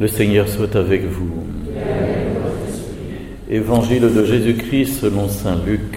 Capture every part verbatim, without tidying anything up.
Le Seigneur soit avec vous. Évangile de Jésus-Christ selon saint Luc.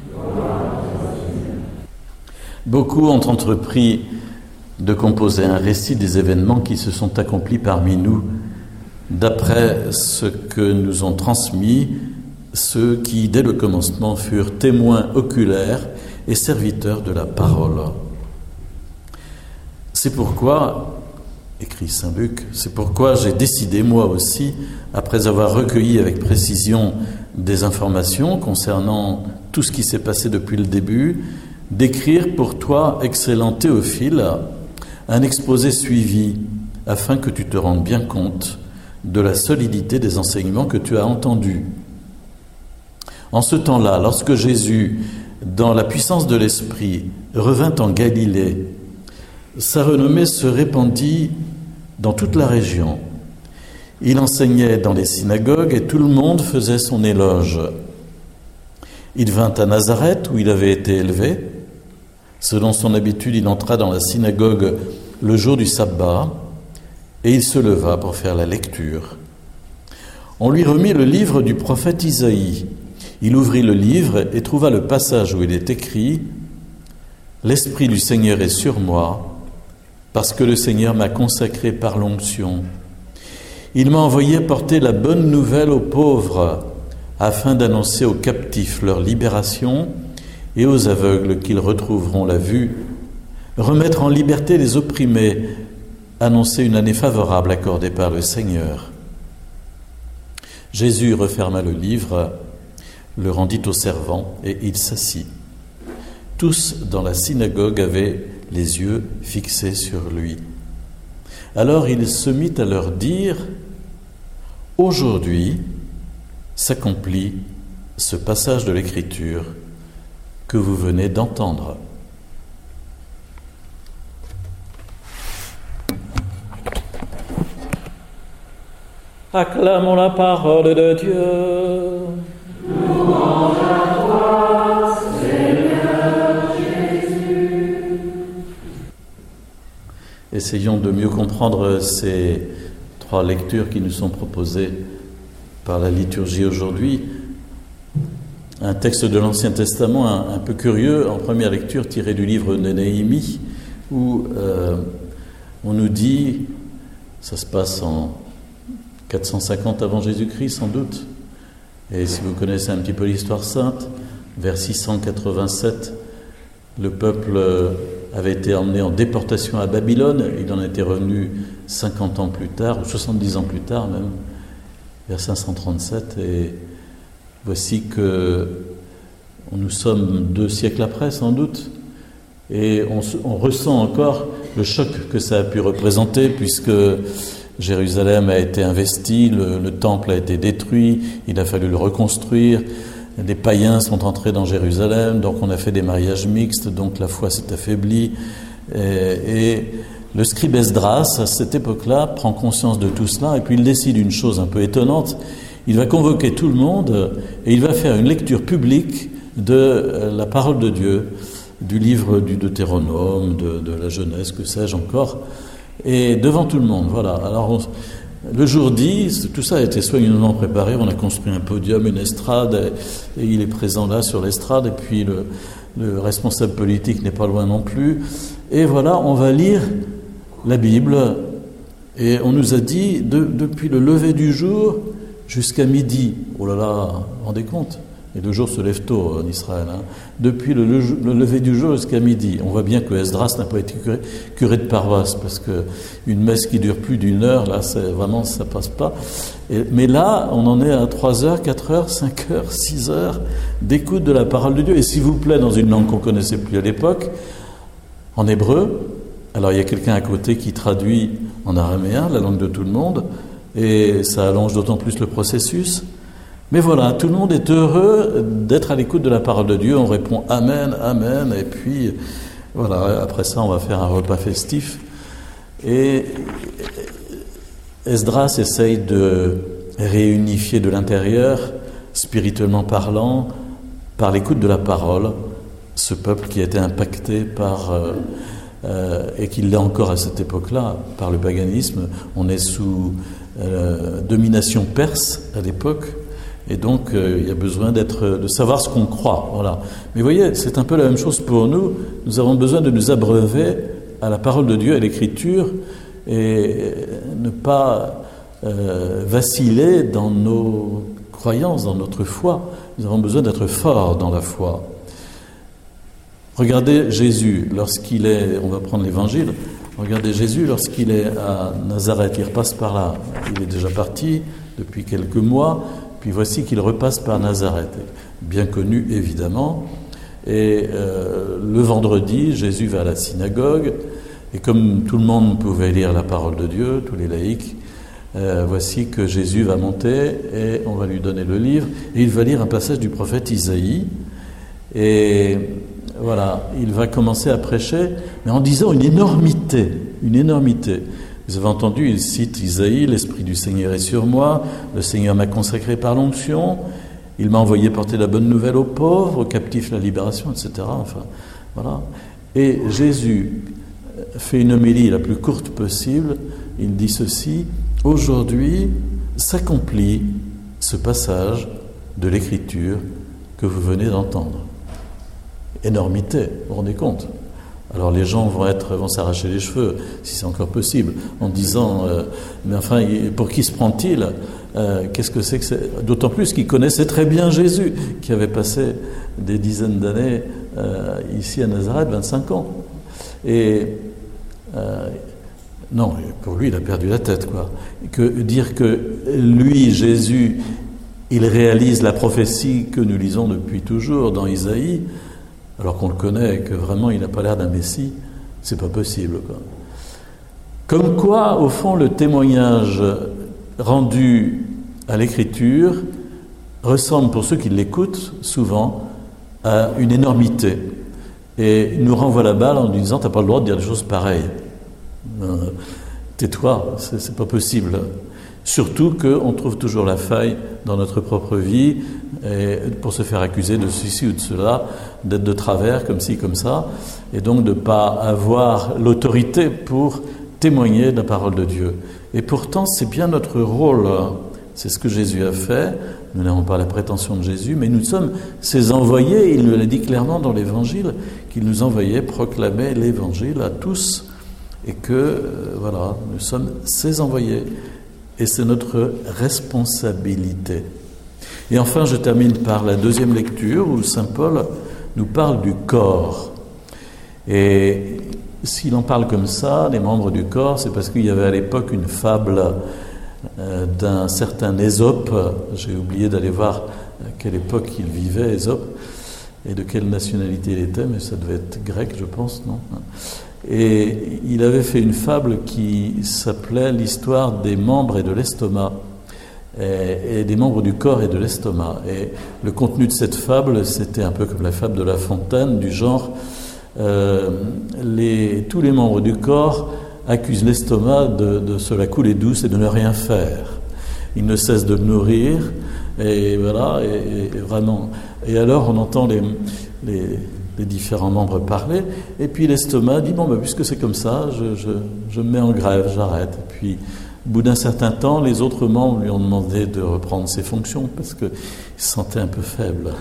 Beaucoup ont entrepris de composer un récit des événements qui se sont accomplis parmi nous, d'après ce que nous ont transmis ceux qui, dès le commencement, furent témoins oculaires et serviteurs de la parole. C'est pourquoi, écrit saint Luc, c'est pourquoi j'ai décidé, moi aussi, après avoir recueilli avec précision des informations concernant tout ce qui s'est passé depuis le début, d'écrire pour toi, excellent Théophile, un exposé suivi, afin que tu te rendes bien compte de la solidité des enseignements que tu as entendus. En ce temps-là, lorsque Jésus, dans la puissance de l'Esprit, revint en Galilée, sa renommée se répandit dans toute la région. Il enseignait dans les synagogues et tout le monde faisait son éloge. Il vint à Nazareth où il avait été élevé. Selon son habitude, il entra dans la synagogue le jour du sabbat et il se leva pour faire la lecture. On lui remit le livre du prophète Isaïe. Il ouvrit le livre et trouva le passage où il est écrit « L'Esprit du Seigneur est sur moi, parce que le Seigneur m'a consacré par l'onction. Il m'a envoyé porter la bonne nouvelle aux pauvres, afin d'annoncer aux captifs leur libération et aux aveugles qu'ils retrouveront la vue, remettre en liberté les opprimés, annoncer une année favorable accordée par le Seigneur. » Jésus referma le livre, le rendit au servant et il s'assit. Tous dans la synagogue avaient les yeux fixés sur lui. Alors il se mit à leur dire « Aujourd'hui s'accomplit ce passage de l'Écriture que vous venez d'entendre. » Acclamons la parole de Dieu. Louange à toi, Seigneur Jésus. Essayons de mieux comprendre ces trois lectures qui nous sont proposées par la liturgie aujourd'hui. Un texte de l'Ancien Testament un, un peu curieux, en première lecture tiré du livre de Néhémie, où euh, on nous dit, ça se passe en quatre cent cinquante avant Jésus-Christ sans doute, et si vous connaissez un petit peu l'histoire sainte, vers six cent quatre-vingt-sept, le peuple avait été emmené en déportation à Babylone. Il en était revenu cinquante ans plus tard, ou soixante-dix ans plus tard même, vers cinq cent trente-sept. Et voici que nous sommes deux siècles après, sans doute, et on, on ressent encore le choc que ça a pu représenter, puisque Jérusalem a été investie, le, le temple a été détruit, il a fallu le reconstruire, les païens sont entrés dans Jérusalem, donc on a fait des mariages mixtes, donc la foi s'est affaiblie. Et, et le scribe Esdras, à cette époque-là, prend conscience de tout cela, et puis il décide une chose un peu étonnante, il va convoquer tout le monde, et il va faire une lecture publique de la parole de Dieu, du livre du Deutéronome, de, de la Genèse, que sais-je encore, et devant tout le monde, voilà. Alors, on, le jour dit, tout ça a été soigneusement préparé, on a construit un podium, une estrade, et, et il est présent là sur l'estrade, et puis le, le responsable politique n'est pas loin non plus. Et voilà, on va lire la Bible, et on nous a dit, de, depuis le lever du jour jusqu'à midi, oh là là, vous vous rendez compte ? Et le jour se lève tôt en Israël. Hein. Depuis le, le, le lever du jour jusqu'à midi. On voit bien que Esdras n'a pas été curé, curé de paroisse, parce que une messe qui dure plus d'une heure, là, c'est, vraiment, ça passe pas. Et, mais là, on en est à trois heures, quatre heures, cinq heures, six heures d'écoute de la parole de Dieu. Et s'il vous plaît, dans une langue qu'on connaissait plus à l'époque, en hébreu. Alors, il y a quelqu'un à côté qui traduit en araméen, la langue de tout le monde, et ça allonge d'autant plus le processus. Mais voilà, tout le monde est heureux d'être à l'écoute de la parole de Dieu. On répond « Amen, Amen ». Et puis, voilà, après ça, on va faire un repas festif. Et Esdras essaye de réunifier de l'intérieur, spirituellement parlant, par l'écoute de la parole, ce peuple qui a été impacté par... Euh, euh, et qui l'est encore à cette époque-là, par le paganisme. On est sous euh, domination perse à l'époque. Et donc, euh, il y a besoin d'être, de savoir ce qu'on croit. Voilà. Mais vous voyez, c'est un peu la même chose pour nous. Nous avons besoin de nous abreuver à la parole de Dieu, à l'Écriture, et ne pas euh, vaciller dans nos croyances, dans notre foi. Nous avons besoin d'être forts dans la foi. Regardez Jésus, lorsqu'il est, on va prendre l'Évangile, regardez Jésus lorsqu'il est à Nazareth, il repasse par là. Il est déjà parti depuis quelques mois. Puis voici qu'il repasse par Nazareth, bien connu évidemment. Et euh, le vendredi, Jésus va à la synagogue, et comme tout le monde pouvait lire la parole de Dieu, tous les laïcs, euh, voici que Jésus va monter et on va lui donner le livre, et il va lire un passage du prophète Isaïe, et voilà, il va commencer à prêcher, mais en disant une énormité, une énormité. Vous avez entendu, il cite Isaïe, « L'Esprit du Seigneur est sur moi, le Seigneur m'a consacré par l'onction, il m'a envoyé porter la bonne nouvelle aux pauvres, aux captifs la libération, et cetera » Enfin, voilà. Et Jésus fait une homélie la plus courte possible, il dit ceci, « Aujourd'hui s'accomplit ce passage de l'Écriture que vous venez d'entendre. » Énormité, vous vous rendez compte ? Alors les gens vont être, vont s'arracher les cheveux, si c'est encore possible, en disant euh, mais enfin, pour qui se prend-il euh, Qu'est-ce que c'est que c'est D'autant plus qu'ils connaissaient très bien Jésus, qui avait passé des dizaines d'années euh, ici à Nazareth, vingt-cinq ans. Et euh, non, pour lui, il a perdu la tête, quoi. Que dire que lui, Jésus, il réalise la prophétie que nous lisons depuis toujours dans Isaïe, alors qu'on le connaît et que vraiment il n'a pas l'air d'un Messie, c'est pas possible, quoi. Comme quoi, au fond, le témoignage rendu à l'Écriture ressemble, pour ceux qui l'écoutent, souvent à une énormité. Et nous renvoie la balle en nous disant « t'as pas le droit de dire des choses pareilles. Euh, tais-toi, c'est, c'est pas possible. » Surtout qu'on trouve toujours la faille dans notre propre vie et pour se faire accuser de ceci ou de cela, d'être de travers, comme ci, comme ça, et donc de ne pas avoir l'autorité pour témoigner de la parole de Dieu. Et pourtant, c'est bien notre rôle. C'est ce que Jésus a fait. Nous n'avons pas la prétention de Jésus, mais nous sommes ses envoyés. Il nous l'a dit clairement dans l'Évangile, qu'il nous envoyait proclamer l'Évangile à tous, et que, euh, voilà, nous sommes ses envoyés. Et c'est notre responsabilité. Et enfin, je termine par la deuxième lecture où Saint Paul nous parle du corps. Et s'il en parle comme ça, les membres du corps, c'est parce qu'il y avait à l'époque une fable euh, d'un certain Ésope. J'ai oublié d'aller voir à quelle époque il vivait, Ésope, et de quelle nationalité il était, mais ça devait être grec, je pense, non ? Et il avait fait une fable qui s'appelait l'histoire des membres et de l'estomac, et, et des membres du corps et de l'estomac. Et le contenu de cette fable, c'était un peu comme la fable de La Fontaine, du genre euh, les, tous les membres du corps accusent l'estomac de, de se la couler douce et de ne rien faire. Il ne cesse de le nourrir, et voilà, et, et vraiment. Et alors on entend les, les les différents membres parler, et puis l'estomac dit, bon, bah, puisque c'est comme ça, je, je, je me mets en grève, j'arrête. Et puis, au bout d'un certain temps, les autres membres lui ont demandé de reprendre ses fonctions, parce qu'il se sentait un peu faible.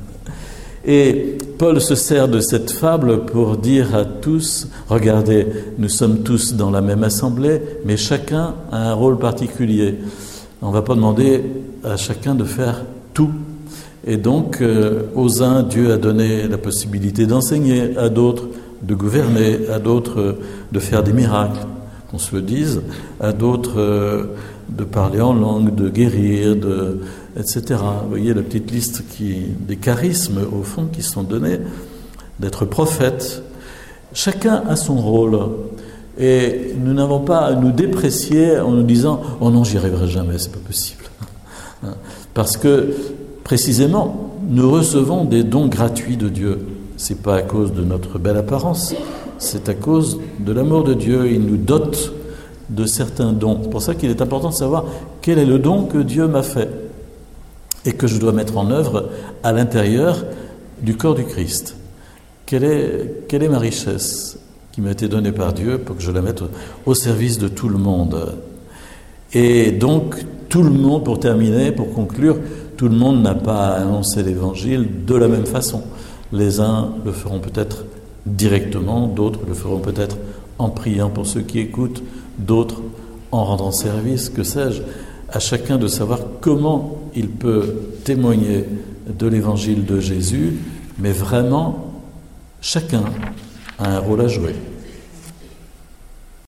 Et Paul se sert de cette fable pour dire à tous, regardez, nous sommes tous dans la même assemblée, mais chacun a un rôle particulier. On ne va pas demander à chacun de faire tout. Et donc, euh, aux uns, Dieu a donné la possibilité d'enseigner, à d'autres de gouverner, à d'autres euh, de faire des miracles, qu'on se le dise, à d'autres euh, de parler en langue, de guérir, de, et cetera. Vous voyez la petite liste qui, des charismes, au fond, qui sont donnés, d'être prophète. Chacun a son rôle. Et nous n'avons pas à nous déprécier en nous disant « Oh non, j'y arriverai jamais, c'est pas possible. » Parce que précisément, nous recevons des dons gratuits de Dieu. Ce n'est pas à cause de notre belle apparence, c'est à cause de l'amour de Dieu. Il nous dote de certains dons. C'est pour ça qu'il est important de savoir quel est le don que Dieu m'a fait et que je dois mettre en œuvre à l'intérieur du corps du Christ. Quelle est, quelle est ma richesse qui m'a été donnée par Dieu pour que je la mette au service de tout le monde ? Et donc, tout le monde, pour terminer, pour conclure, tout le monde n'a pas annoncé l'Évangile de la même façon. Les uns le feront peut-être directement, d'autres le feront peut-être en priant pour ceux qui écoutent, d'autres en rendant service, que sais-je. À chacun de savoir comment il peut témoigner de l'Évangile de Jésus, mais vraiment, chacun a un rôle à jouer.